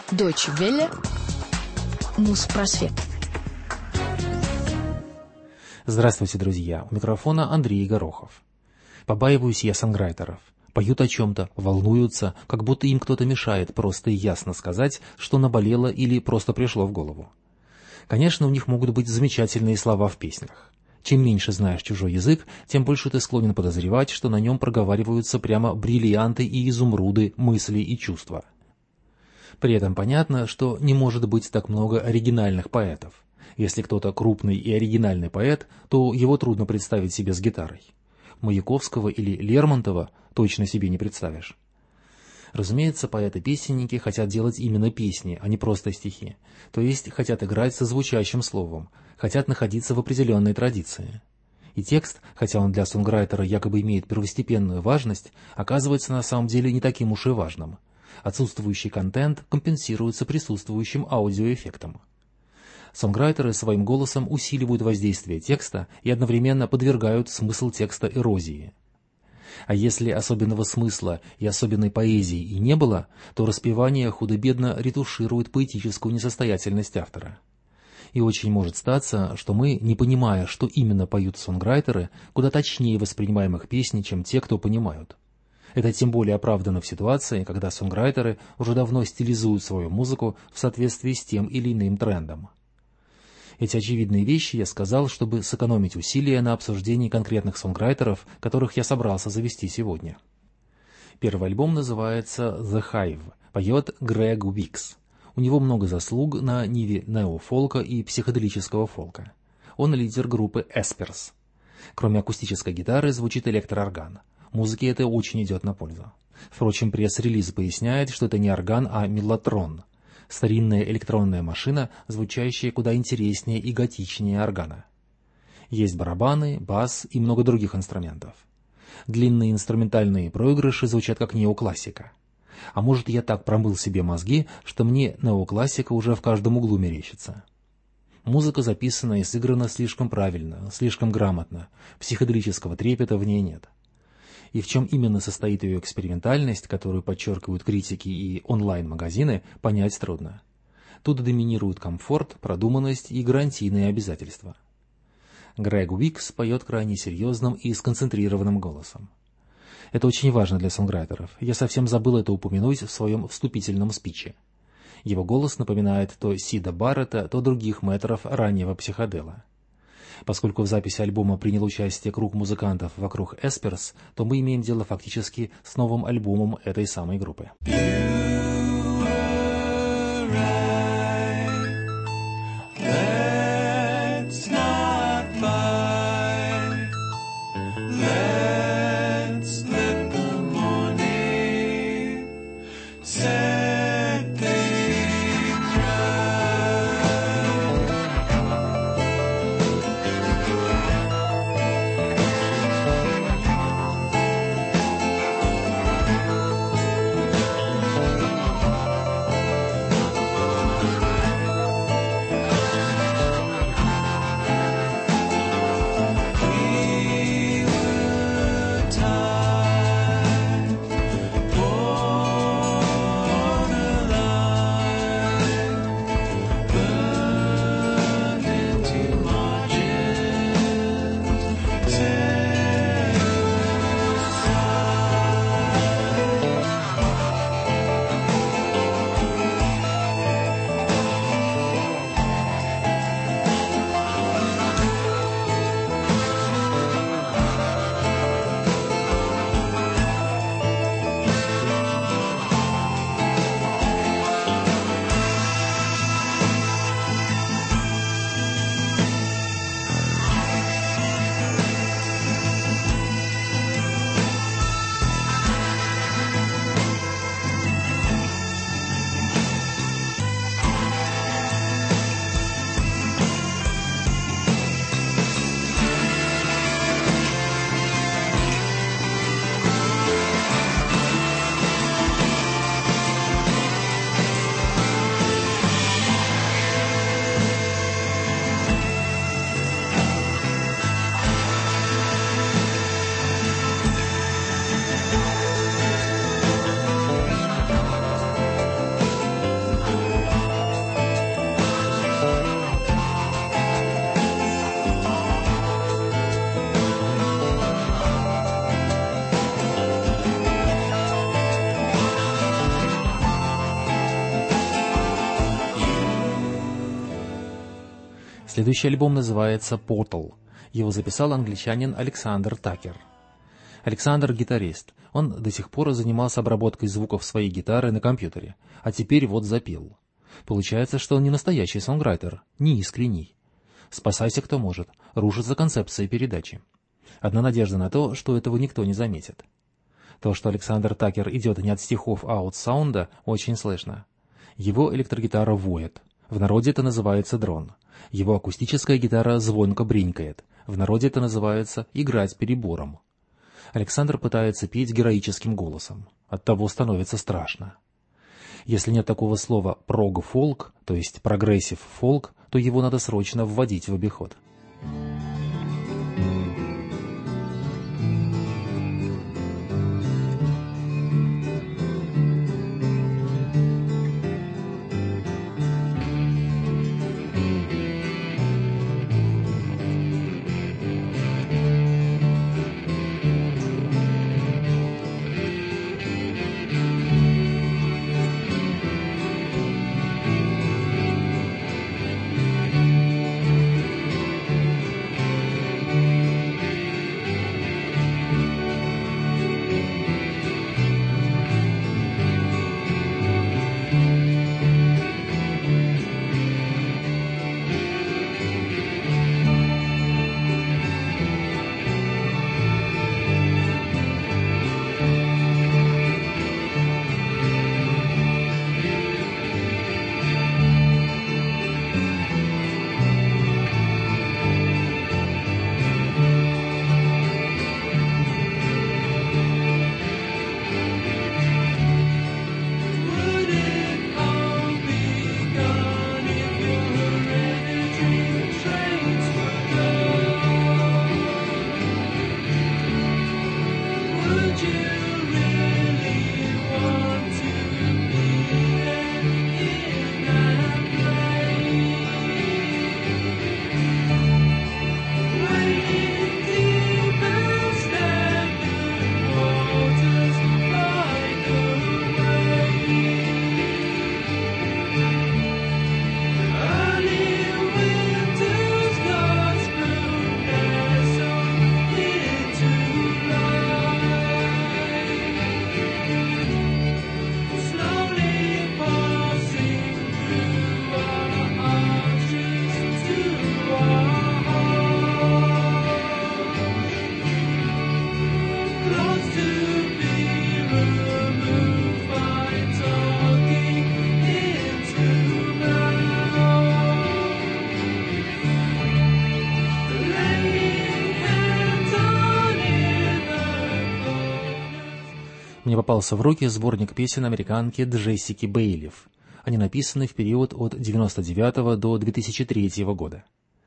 Deutsche Welle. Муспросвет. Здравствуйте, друзья. У микрофона Андрей Горохов. Побаиваюсь я сонграйтеров. Поют о чем-то, волнуются, как будто им кто-то мешает просто и ясно сказать, что наболело или просто пришло в голову. Конечно, у них могут быть замечательные слова в песнях. Чем меньше знаешь чужой язык, тем больше ты склонен подозревать, что на нем проговариваются прямо бриллианты и изумруды, мысли и чувства. При этом понятно, что не может быть так много оригинальных поэтов. Если кто-то крупный и оригинальный поэт, то его трудно представить себе с гитарой. Маяковского или Лермонтова точно себе не представишь. Разумеется, поэты-песенники хотят делать именно песни, а не просто стихи. То есть хотят играть со звучащим словом, хотят находиться в определенной традиции. И текст, хотя он для сонграйтера якобы имеет первостепенную важность, оказывается на самом деле не таким уж и важным. Отсутствующий контент компенсируется присутствующим аудиоэффектом. Сонграйтеры своим голосом усиливают воздействие текста и одновременно подвергают смысл текста эрозии. А если особенного смысла и особенной поэзии и не было, то распевание худо-бедно ретуширует поэтическую несостоятельность автора. И очень может статься, что мы, не понимая, что именно поют сонграйтеры, куда точнее воспринимаем их песни, чем те, кто понимают. Это тем более оправдано в ситуации, когда сонграйтеры уже давно стилизуют свою музыку в соответствии с тем или иным трендом. Эти очевидные вещи я сказал, чтобы сэкономить усилия на обсуждении конкретных сонграйтеров, которых я собрался завести сегодня. Первый альбом называется «The Hive», поет Грег Уикс. У него много заслуг на ниве неофолка и психоделического фолка. Он лидер группы Espers. Кроме акустической гитары звучит электроорган. Музыке это очень идет на пользу. Впрочем, пресс-релиз поясняет, что это не орган, а меллотрон. Старинная электронная машина, звучащая куда интереснее и готичнее органа. Есть барабаны, бас и много других инструментов. Длинные инструментальные проигрыши звучат как неоклассика. А может, я так промыл себе мозги, что мне неоклассика уже в каждом углу мерещится. Музыка записана и сыграна слишком правильно, слишком грамотно, психоделического трепета в ней нет. И в чем именно состоит ее экспериментальность, которую подчеркивают критики и онлайн-магазины, понять трудно. Тут доминируют комфорт, продуманность и гарантийные обязательства. Грег Уикс поет крайне серьезным и сконцентрированным голосом. Это очень важно для сонграйтеров. Я совсем забыл это упомянуть в своем вступительном спиче. Его голос напоминает то Сида Баррета, то других мэтров раннего психодела. Поскольку в записи альбома принял участие круг музыкантов вокруг Espers, то мы имеем дело фактически с новым альбомом этой самой группы. Следующий альбом называется «Portal». Его записал англичанин Александр Такер. Александр — гитарист. Он до сих пор занимался обработкой звуков своей гитары на компьютере, а теперь вот запел. Получается, что он не настоящий сонграйтер, не искренний. Спасайся, кто может, рушится концепция передачи. Одна надежда на то, что этого никто не заметит. То, что Александр Такер идет не от стихов, а от саунда, очень слышно. Его электрогитара воет. В народе это называется дрон. Его акустическая гитара звонко бринкает. В народе это называется играть перебором. Александр пытается петь героическим голосом. Оттого становится страшно. Если нет такого слова «прог-фолк», то есть «прогрессив-фолк», то его надо срочно вводить в обиход. Мне попался в руки сборник песен американки Джессики Бейлиф. Они написаны в период от 1999 до 2003 года.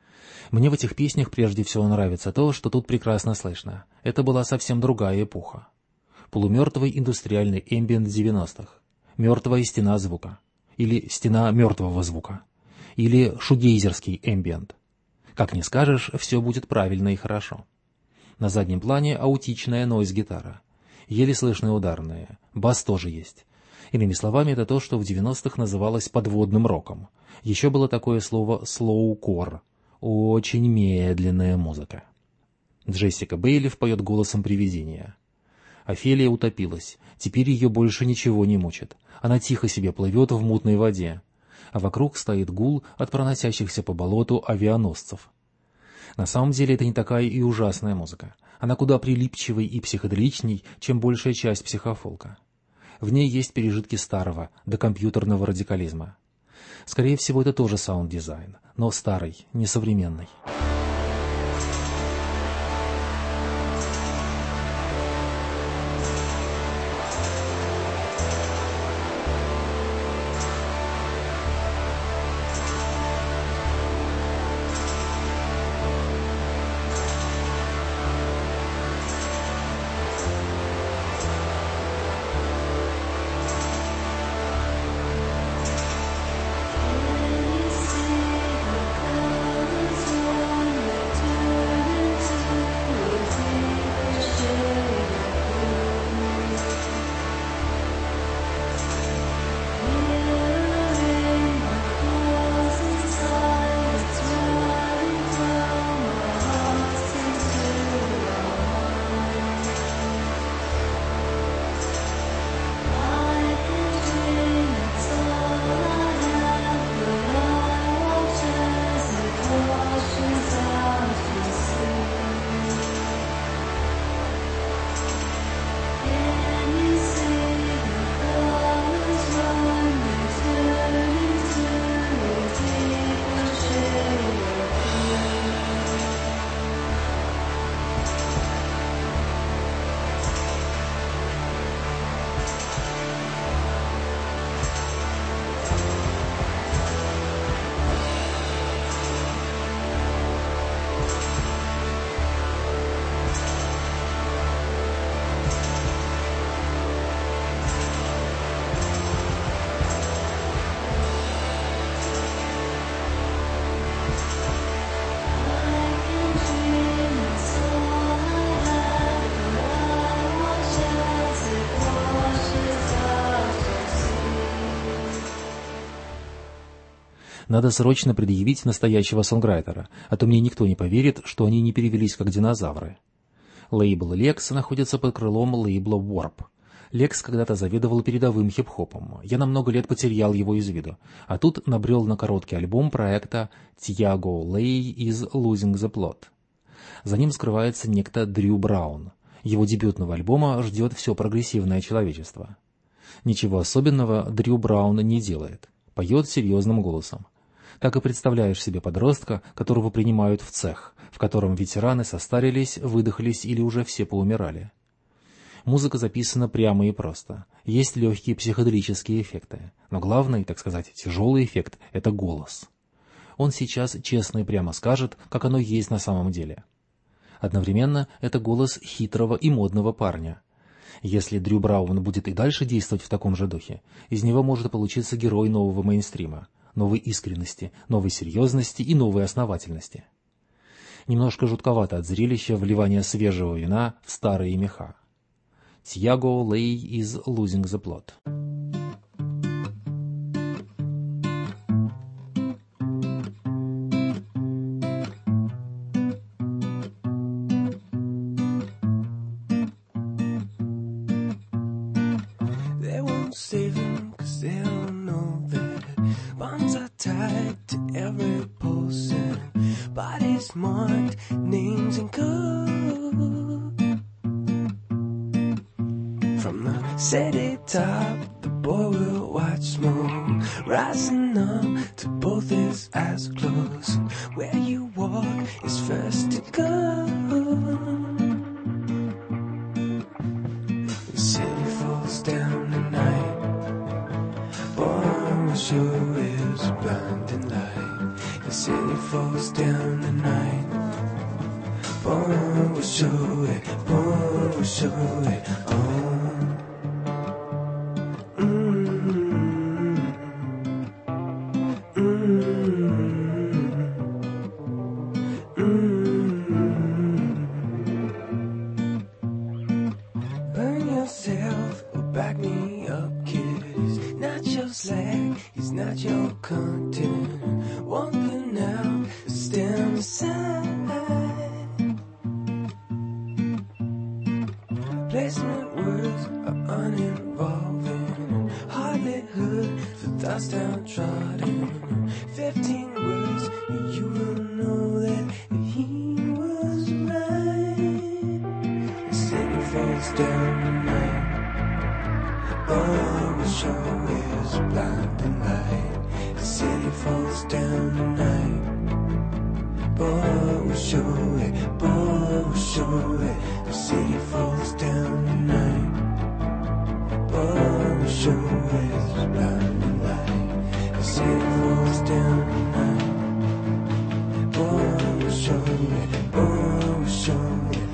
Мне в этих песнях прежде всего нравится то, что тут прекрасно слышно. Это была совсем другая эпоха. Полумертвый индустриальный эмбиент 90-х. Мертвая стена звука. Или стена мертвого звука. Или шугейзерский эмбиент. Как ни скажешь, все будет правильно и хорошо. На заднем плане аутичная нойз-гитара. Еле слышные ударные. Бас тоже есть. Иными словами, это то, что в 90-х называлось подводным роком. Еще было такое слово «слоукор». Очень медленная музыка. Джессика Бейлиф поет голосом привидения. Офелия утопилась. Теперь ее больше ничего не мучит. Она тихо себе плывет в мутной воде. А вокруг стоит гул от проносящихся по болоту авианосцев. На самом деле это не такая и ужасная музыка. Она куда прилипчивей и психоделичней, чем большая часть психофолка. В ней есть пережитки старого, докомпьютерного радикализма. Скорее всего, это тоже саунд-дизайн, но старый, несовременный. Надо срочно предъявить настоящего сонграйтера, а то мне никто не поверит, что они не перевелись как динозавры. Лейбл Lex находится под крылом лейбла Warp. Lex когда-то заведовал передовым хип-хопом. Я на много лет потерял его из виду. А тут набрел на короткий альбом проекта Tiago Leigh is Losing the Plot. За ним скрывается некто Дрю Браун. Его дебютного альбома ждет все прогрессивное человечество. Ничего особенного Дрю Браун не делает. Поет серьезным голосом. Так и представляешь себе подростка, которого принимают в цех, в котором ветераны состарились, выдохлись или уже все поумирали. Музыка записана прямо и просто. Есть легкие психоделические эффекты. Но главный, так сказать, тяжелый эффект – это голос. Он сейчас честно и прямо скажет, как оно есть на самом деле. Одновременно это голос хитрого и модного парня. Если Дрю Браун будет и дальше действовать в таком же духе, из него может получиться герой нового мейнстрима, новой искренности, новой серьезности и новой основательности. Немножко жутковато от зрелища вливания свежего вина в старые меха. Tiago Leigh is Losing the Plot. They won't save him 'cause they don't know that bonds are tied to every pulse and bodies marked, names and code. From the city top, the boy will watch smoke rising up to both his eyes closed. Where you walk is first to go. The city falls down tonight. Boy will show his blinding light. The city falls down tonight. Boy will show it. Boy will show it. Oh. Burn yourself or back me up, kid. He's not your slag, he's not your content. One thing now, stand aside. Placement words are uninvolving. Hardly heard for thoughts downtrodden. 15 words, you will know that he was right. The city falls down tonight. Boy will show his blinding light. The city falls down tonight. Boy will show it. Boy will show it. The city falls down tonight. Boy will show his blinding light. The city falls down tonight. Boy will show it. Boy will show it.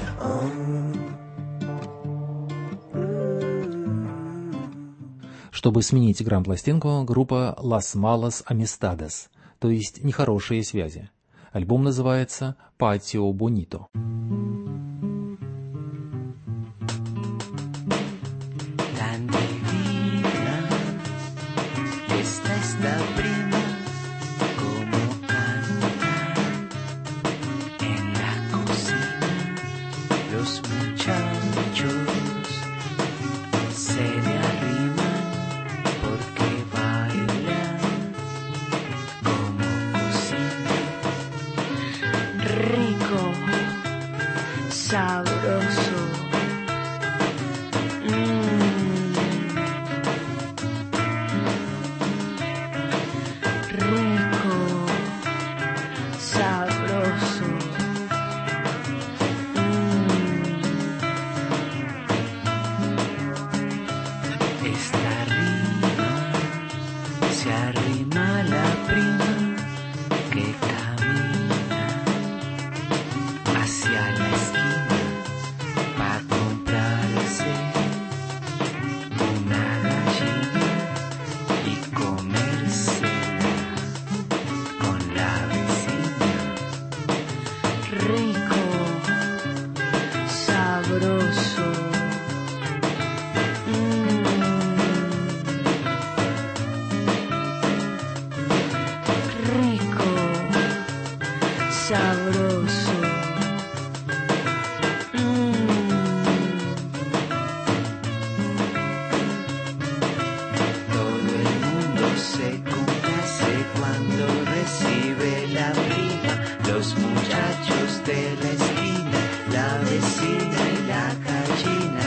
Чтобы сменить грамм-пластинку, группа Las Malas Amistades, то есть нехорошие связи. Альбом называется «Patio Bonito». Sabroso. Rico, sabroso. Esta rima se arrima a la prima que camina hacia la esquina sabroso. Todo el mundo se complace cuando recibe la prima. Los muchachos de la esquina, la vecina y la gallina.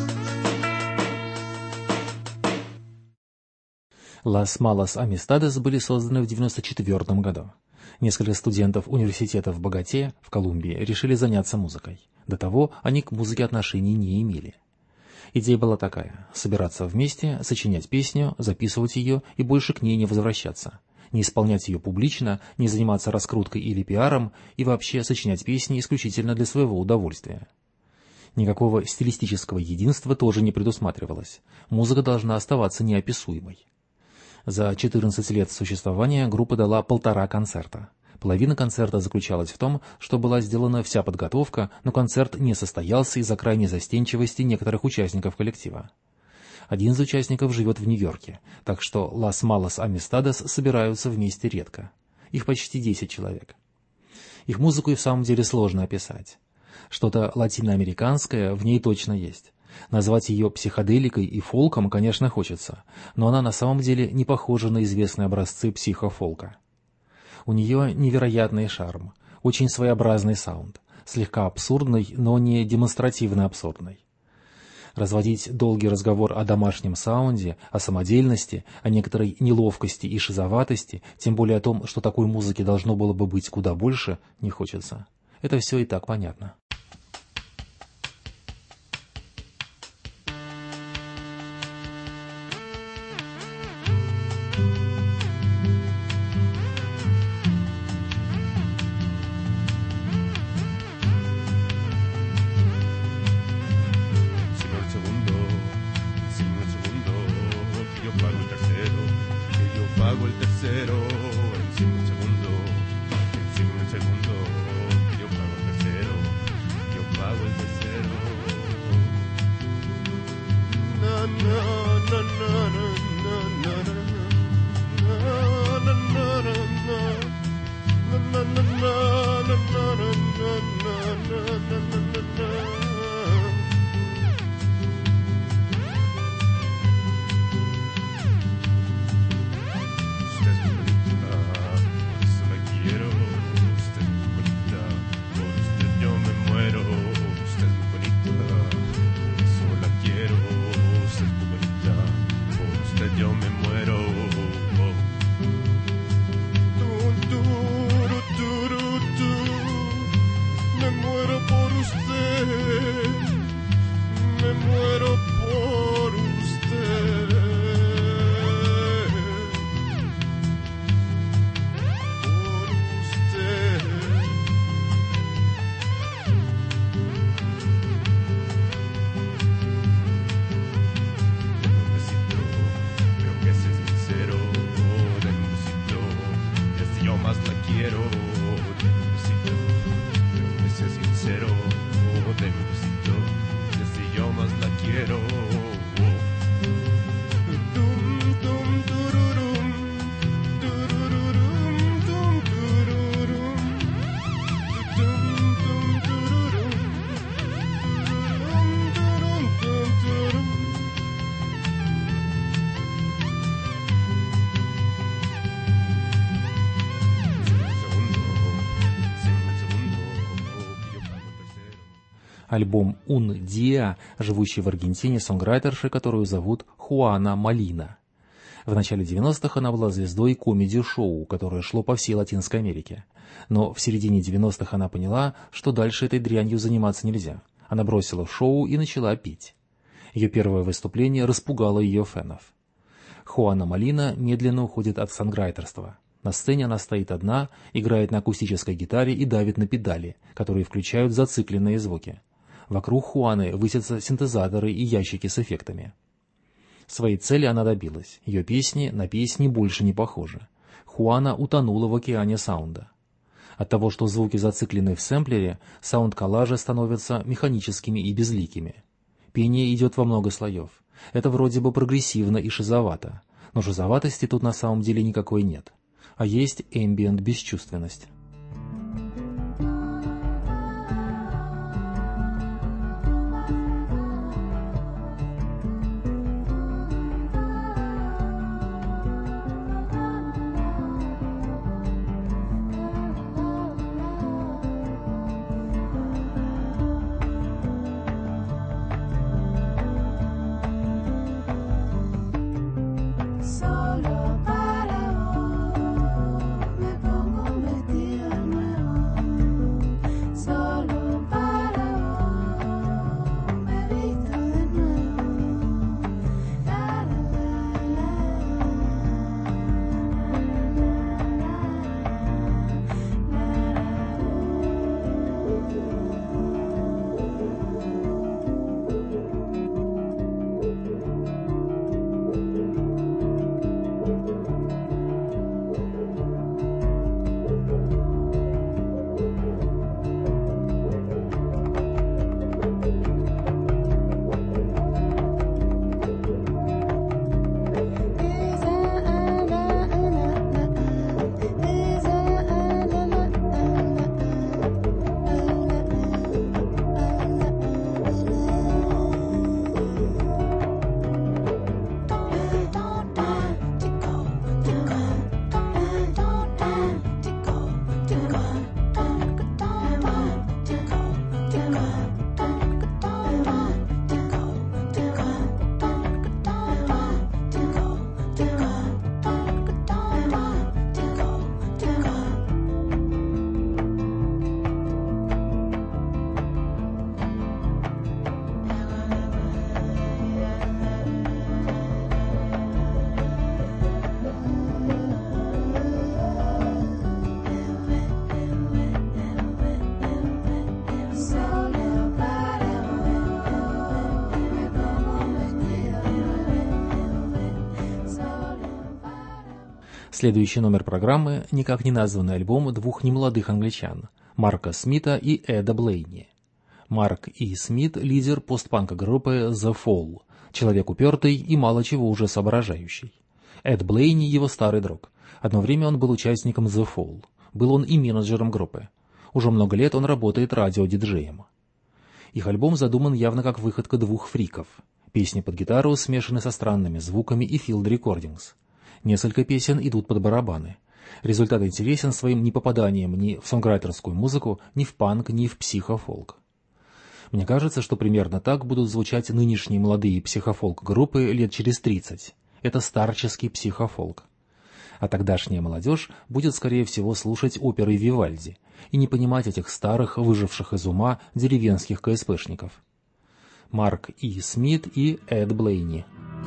«Las Malas Amistades» были созданы в 1994 году. Несколько студентов университета в Боготе, в Колумбии, решили заняться музыкой. До того они к музыке отношений не имели. Идея была такая – собираться вместе, сочинять песню, записывать ее и больше к ней не возвращаться. Не исполнять ее публично, не заниматься раскруткой или пиаром и вообще сочинять песни исключительно для своего удовольствия. Никакого стилистического единства тоже не предусматривалось. Музыка должна оставаться неописуемой. За 14 лет существования группа дала 1,5 концерта. Половина концерта заключалась в том, что была сделана вся подготовка, но концерт не состоялся из-за крайней застенчивости некоторых участников коллектива. Один из участников живет в Нью-Йорке, так что «Las Malas Amistades» собираются вместе редко. Их почти 10 человек. Их музыку и в самом деле сложно описать. Что-то латиноамериканское в ней точно есть. Назвать ее психоделикой и фолком, конечно, хочется, но она на самом деле не похожа на известные образцы психофолка. У нее невероятный шарм, очень своеобразный саунд, слегка абсурдный, но не демонстративно абсурдный. Разводить долгий разговор о домашнем саунде, о самодельности, о некоторой неловкости и шизоватости, тем более о том, что такой музыки должно было бы быть куда больше, не хочется. Это все и так понятно. Альбом «Un Día», живущий в Аргентине сонграйтерши, которую зовут Хуана Молина. В начале 90-х она была звездой комеди-шоу, которое шло по всей Латинской Америке. Но в середине 90-х она поняла, что дальше этой дрянью заниматься нельзя. Она бросила шоу и начала петь. Ее первое выступление распугало ее фенов. Хуана Молина медленно уходит от сонграйтерства. На сцене она стоит одна, играет на акустической гитаре и давит на педали, которые включают зацикленные звуки. Вокруг Хуаны высятся синтезаторы и ящики с эффектами. Своей цели она добилась. Ее песни на песни больше не похожи. Хуана утонула в океане саунда. От того, что звуки зациклены в сэмплере, саунд-коллажи становятся механическими и безликими. Пение идет во много слоев. Это вроде бы прогрессивно и шизовато. Но шизоватости тут на самом деле никакой нет. А есть эмбиент бесчувственность. Следующий номер программы – никак не названный альбом двух немолодых англичан – Марка Смита и Эда Блейни. Марк И. Смит – лидер постпанка группы The Fall, человек упертый и мало чего уже соображающий. Эд Блейни – его старый друг. Одно время он был участником The Fall. Был он и менеджером группы. Уже много лет он работает радиодиджеем. Их альбом задуман явно как выходка двух фриков. Песни под гитару смешаны со странными звуками и field recordings. Несколько песен идут под барабаны. Результат интересен своим непопаданием ни в сонграйтерскую музыку, ни в панк, ни в психофолк. Мне кажется, что примерно так будут звучать нынешние молодые психофолк-группы лет через 30. Это старческий психофолк. А тогдашняя молодежь будет, скорее всего, слушать оперы Вивальди и не понимать этих старых, выживших из ума деревенских КСПшников. Марк И. Смит и Эд Блейни.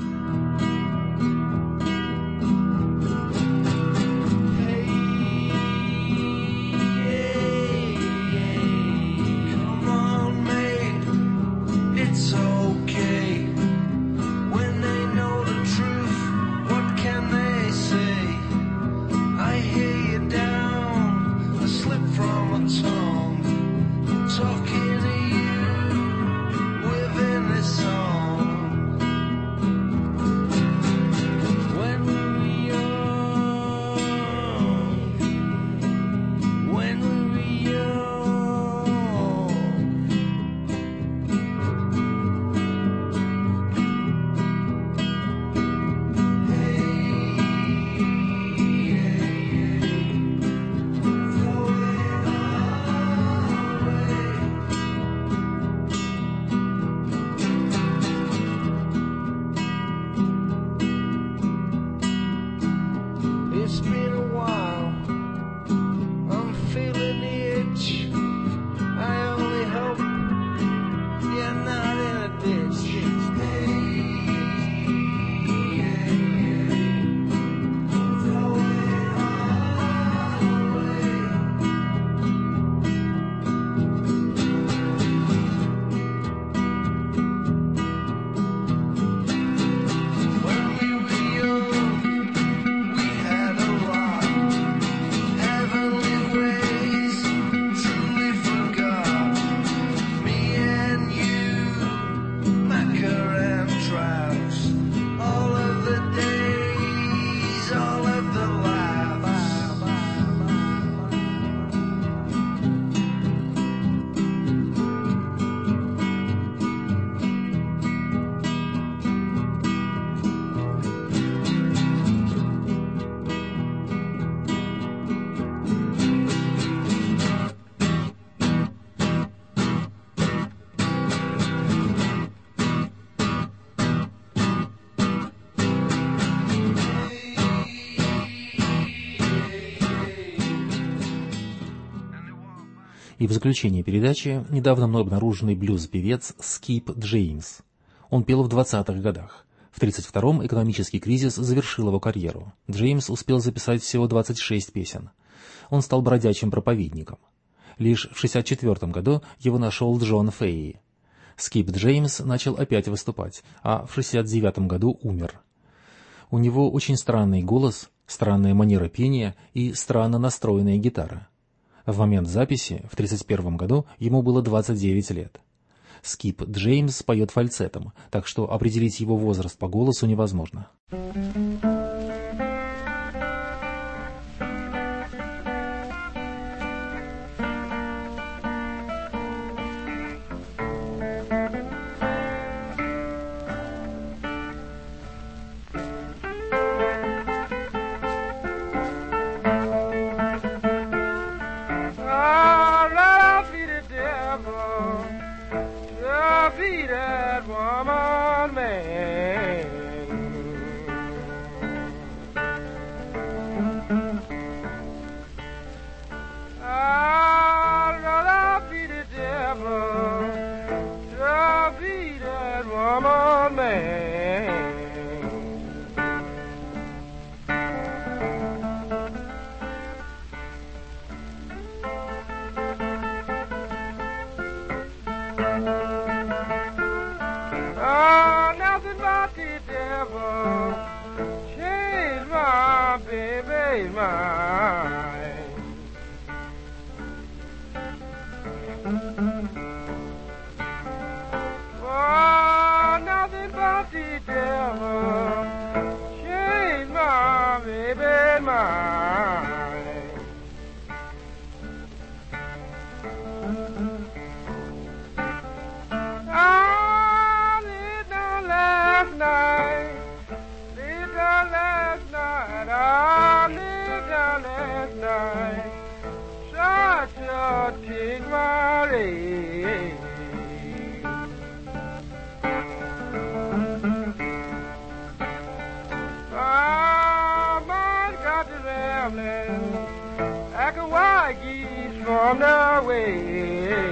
И в заключение передачи недавно мной обнаруженный блюз-певец Скип Джеймс. Он пел в 20-х годах. В 1932-м экономический кризис завершил его карьеру. Джеймс успел записать всего 26 песен. Он стал бродячим проповедником. Лишь в 1964 году его нашел Джон Фейи. Скип Джеймс начал опять выступать, а в 1969 году умер. У него очень странный голос, странная манера пения и странно настроенная гитара. В момент записи, в 1931 году, ему было 29 лет. Скип Джеймс поет фальцетом, так что определить его возраст по голосу невозможно. Nothing but the devil changed my baby. change mine. Oh, nothing but the devil changed my baby mind. I laid down last night, laid down last night, I laid down last night, tried to take my leg. My mind got to rambling like a wild geese from the way.